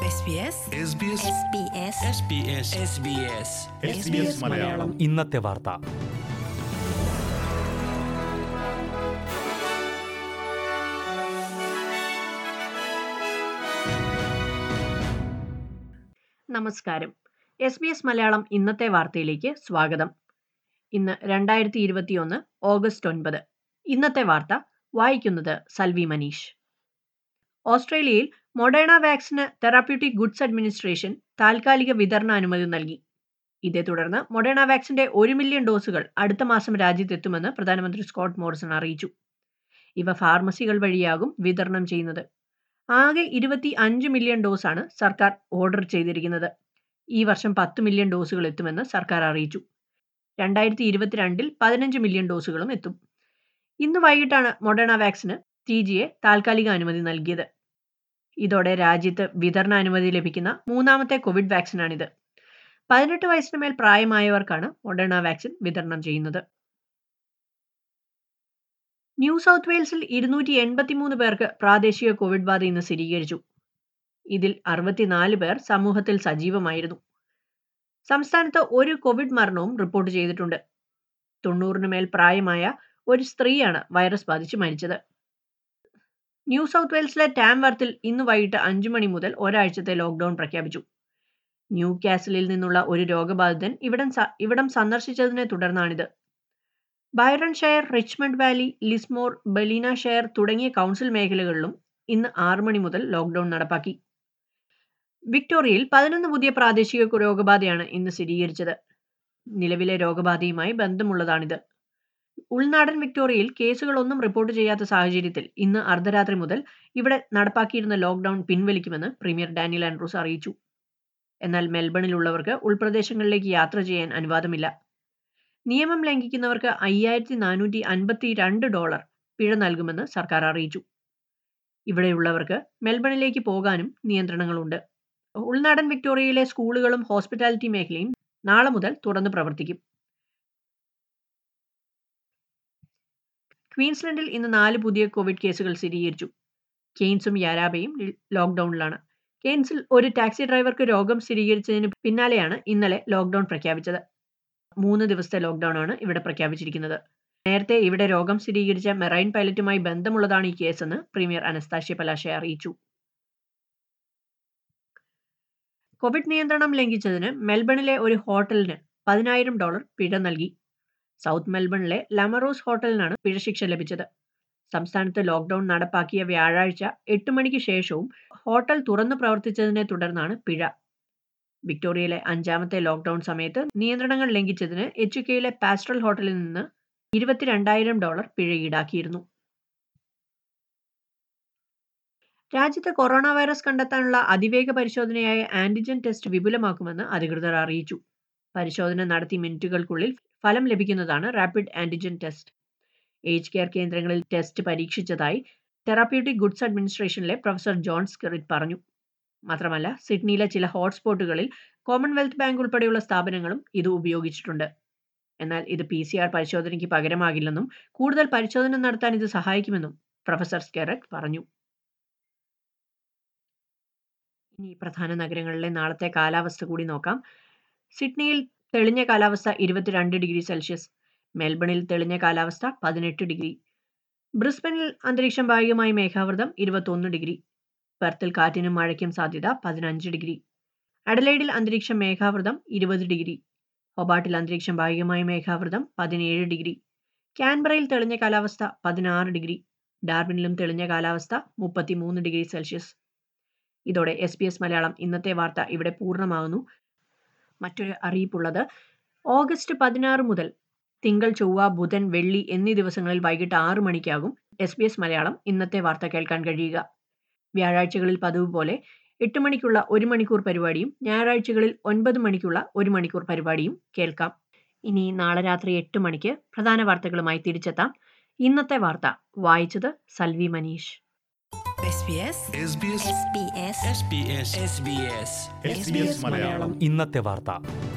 മലയാളം ഇന്നത്തെ വാർത്ത. നമസ്കാരം. SBS മലയാളം ഇന്നത്തെ വാർത്തയിലേക്ക് സ്വാഗതം. ഇന്ന് 2021 ഓഗസ്റ്റ് 9. ഇന്നത്തെ വാർത്ത വായിക്കുന്നത് സൽവി മനീഷ്. ഓസ്ട്രേലിയയിൽ മൊഡേണ വാക്സിന് തെറാപ്യൂട്ടിക് ഗുഡ്സ് അഡ്മിനിസ്ട്രേഷൻ താൽക്കാലിക വിതരണാനുമതി നൽകി. ഇതേ തുടർന്ന് മൊഡേണ വാക്സിന്റെ 1 മില്യൺ ഡോസുകൾ അടുത്ത മാസം രാജ്യത്തെത്തുമെന്ന് പ്രധാനമന്ത്രി സ്കോട്ട് മോറിസൺ അറിയിച്ചു. ഇവ ഫാർമസികൾ വഴിയാകും വിതരണം ചെയ്യുന്നത്. ആകെ 25 മില്യൺ ഡോസാണ് സർക്കാർ ഓർഡർ ചെയ്തിരിക്കുന്നത്. ഈ വർഷം 10 മില്യൺ ഡോസുകൾ എത്തുമെന്ന് സർക്കാർ അറിയിച്ചു. 2022 15 മില്യൺ ഡോസുകളും എത്തും. ഇന്ന് വൈകിട്ടാണ് മൊഡേണ വാക്സിന് TGA താൽക്കാലിക അനുമതി നൽകിയത്. ഇതോടെ രാജ്യത്ത് വിതരണാനുമതി ലഭിക്കുന്ന മൂന്നാമത്തെ കോവിഡ് വാക്സിനാണിത്. 18 വയസ്സിന് മേൽ പ്രായമായവർക്കാണ് മൊഡേണ വാക്സിൻ വിതരണം ചെയ്യുന്നത്. ന്യൂ സൗത്ത് വെയിൽസിൽ 283 പേർക്ക് പ്രാദേശിക കോവിഡ് ബാധ ഇന്ന് സ്ഥിരീകരിച്ചു. ഇതിൽ 64 പേർ സമൂഹത്തിൽ സജീവമായിരുന്നു. സംസ്ഥാനത്ത് ഒരു കോവിഡ് മരണവും റിപ്പോർട്ട് ചെയ്തിട്ടുണ്ട്. 90 മേൽ പ്രായമായ ഒരു സ്ത്രീയാണ് വൈറസ് ബാധിച്ച് മരിച്ചത്. ന്യൂ സൗത്ത് വെയിൽസിലെ ടാംവർത്തിൽ ഇന്ന് വൈകിട്ട് 5 മണി മുതൽ ഒരാഴ്ചത്തെ ലോക്ക്ഡൌൺ പ്രഖ്യാപിച്ചു. ന്യൂ കാസിലിൽ നിന്നുള്ള ഒരു രോഗബാധിതൻ ഇവിടം സന്ദർശിച്ചതിനെ തുടർന്നാണിത്. Byron Shire, Richmond Valley, Lismore, Ballina Shire തുടങ്ങിയ കൗൺസിൽ മേഖലകളിലും ഇന്ന് 6 മണി മുതൽ ലോക്ക്ഡൌൺ നടപ്പാക്കി. വിക്ടോറിയയിൽ 11 പുതിയ പ്രാദേശിക രോഗബാധയാണ് ഇന്ന് സ്ഥിരീകരിച്ചത്. നിലവിലെ രോഗബാധയുമായി ബന്ധമുള്ളതാണിത്. ഉൾനാടൻ വിക്ടോറിയയിൽ കേസുകളൊന്നും റിപ്പോർട്ട് ചെയ്യാത്ത സാഹചര്യത്തിൽ ഇന്ന് അർദ്ധരാത്രി മുതൽ ഇവിടെ നടപ്പാക്കിയിരുന്ന ലോക്ക്ഡൌൺ പിൻവലിക്കുമെന്ന് പ്രീമിയർ ഡാനിയൽ ആൻഡ്രൂസ് അറിയിച്ചു. എന്നാൽ മെൽബണിലുള്ളവർക്ക് ഉൾപ്രദേശങ്ങളിലേക്ക് യാത്ര ചെയ്യാൻ അനുവാദമില്ല. നിയമം ലംഘിക്കുന്നവർക്ക് $5,452 പിഴ നൽകുമെന്ന് സർക്കാർ അറിയിച്ചു. ഇവിടെയുള്ളവർക്ക് മെൽബണിലേക്ക് പോകാനും നിയന്ത്രണങ്ങളുണ്ട്. ഉൾനാടൻ വിക്ടോറിയയിലെ സ്കൂളുകളും ഹോസ്പിറ്റാലിറ്റി മേഖലയും നാളെ മുതൽ തുറന്നു പ്രവർത്തിക്കും. ക്വീൻസ്ലൻഡിൽ ഇന്ന് 4 പുതിയ കോവിഡ് കേസുകൾ സ്ഥിരീകരിച്ചു. കെയ്ൻസും യാരാബയും ലോക്ക്ഡൌണിലാണ്. കെയ്ൻസിൽ ഒരു ടാക്സി ഡ്രൈവർക്ക് രോഗം സ്ഥിരീകരിച്ചതിന് പിന്നാലെയാണ് ഇന്നലെ ലോക്ക്ഡൌൺ പ്രഖ്യാപിച്ചത്. 3 ദിവസത്തെ ലോക്ക്ഡൌൺ ആണ് ഇവിടെ പ്രഖ്യാപിച്ചിരിക്കുന്നത്. നേരത്തെ ഇവിടെ രോഗം സ്ഥിരീകരിച്ച മെറൈൻ പൈലറ്റുമായി ബന്ധമുള്ളതാണ് ഈ കേസെന്ന് പ്രീമിയർ അനസ്താഷ്യ പലാഷെ അറിയിച്ചു. കോവിഡ് നിയന്ത്രണം ലംഘിച്ചതിന് മെൽബണിലെ ഒരു ഹോട്ടലിന് $10,000 പിഴ നൽകി. സൗത്ത് മെൽബണിലെ ലമറോസ് ഹോട്ടലിനാണ് പിഴ ശിക്ഷ ലഭിച്ചത്. സംസ്ഥാനത്ത് ലോക്ക്ഡൌൺ നടപ്പാക്കിയ വ്യാഴാഴ്ച 8 മണിക്ക് ശേഷവും ഹോട്ടൽ തുറന്നു പ്രവർത്തിച്ചതിനെ തുടർന്നാണ് പിഴ. വിക്ടോറിയയിലെ 5ാമത്തെ ലോക്ക്ഡൌൺ സമയത്ത് നിയന്ത്രണങ്ങൾ ലംഘിച്ചതിന് HUKയിലെ പാസ്ട്രൽ ഹോട്ടലിൽ നിന്ന് $22,000 പിഴ ഈടാക്കിയിരുന്നു. രാജ്യത്ത് കൊറോണ വൈറസ് കണ്ടെത്താനുള്ള അതിവേഗ പരിശോധനയായ ആന്റിജൻ ടെസ്റ്റ് വിപുലമാക്കുമെന്ന് അധികൃതർ അറിയിച്ചു. പരിശോധന നടത്തി മിനിറ്റുകൾക്കുള്ളിൽ ഫലം ലഭിക്കുന്നതാണ് rapid antigen test. Age care കേന്ദ്രങ്ങളിൽ ടെസ്റ്റ് പരീക്ഷിച്ചതായി തെറാപ്യൂട്ടിക് ഗുഡ്സ് അഡ്മിനിസ്ട്രേഷനിലെ പ്രൊഫസർ ജോൺ സ്കെറിറ്റ് പറഞ്ഞു. മാത്രമല്ല, സിഡ്നിയിലെ ചില ഹോട്ട്സ്പോട്ടുകളിൽ കോമൺവെൽത്ത് ബാങ്ക് ഉൾപ്പെടെയുള്ള സ്ഥാപനങ്ങളും ഇത് ഉപയോഗിച്ചിട്ടുണ്ട്. എന്നാൽ ഇത് PCR പരിശോധനയ്ക്ക് പകരമാകില്ലെന്നും കൂടുതൽ പരിശോധന നടത്താൻ ഇത് സഹായിക്കുമെന്നും പ്രൊഫസർ സ്കെറിറ്റ് പറഞ്ഞു. ഇനി പ്രധാന നഗരങ്ങളിലെ നാളത്തെ കാലാവസ്ഥ കൂടി നോക്കാം. സിഡ്നിയിൽ തെളിഞ്ഞ കാലാവസ്ഥ 22 ഡിഗ്രി സെൽഷ്യസ്, മെൽബണിൽ തെളിഞ്ഞ കാലാവസ്ഥ 18 ഡിഗ്രി, ബ്രിസ്ബനിൽ അന്തരീക്ഷം ഭാഗികമായി മേഘാവൃതം 21 ഡിഗ്രി, പെർത്തിൽ കാറ്റിനും മഴയ്ക്കും സാധ്യത 15 ഡിഗ്രി, അഡലൈഡിൽ അന്തരീക്ഷം മേഘാവൃതം 20 ഡിഗ്രി, ഹൊബാട്ടിൽ അന്തരീക്ഷം ഭാഗികമായി മേഘാവൃതം 17 ഡിഗ്രി, കാൻബറയിൽ തെളിഞ്ഞ കാലാവസ്ഥ 16 ഡിഗ്രി, ഡാർബിനിലും തെളിഞ്ഞ കാലാവസ്ഥ 33 ഡിഗ്രി സെൽഷ്യസ്. ഇതോടെ SBS മലയാളം ഇന്നത്തെ വാർത്ത ഇവിടെ പൂർണ്ണമാകുന്നു. മറ്റൊരു അറിയിപ്പുള്ളത്, ഓഗസ്റ്റ് 16 മുതൽ തിങ്കൾ, ചൊവ്വ, ബുധൻ, വെള്ളി എന്നീ ദിവസങ്ങളിൽ വൈകിട്ട് 6 മണിക്കാകും SBS മലയാളം ഇന്നത്തെ വാർത്ത കേൾക്കാൻ കഴിയുക. വ്യാഴാഴ്ചകളിൽ പതിവ് പോലെ 8 മണിക്കുള്ള 1 മണിക്കൂർ പരിപാടിയും ഞായറാഴ്ചകളിൽ 9 മണിക്കുള്ള 1 മണിക്കൂർ പരിപാടിയും കേൾക്കാം. ഇനി നാളെ രാത്രി 8 മണിക്ക് പ്രധാന വാർത്തകളുമായി തിരിച്ചെത്താം. ഇന്നത്തെ വാർത്ത വായിച്ചത് സൽവി മനീഷ്. SBS മലയാളം ഇന്നത്തെ വാർത്ത.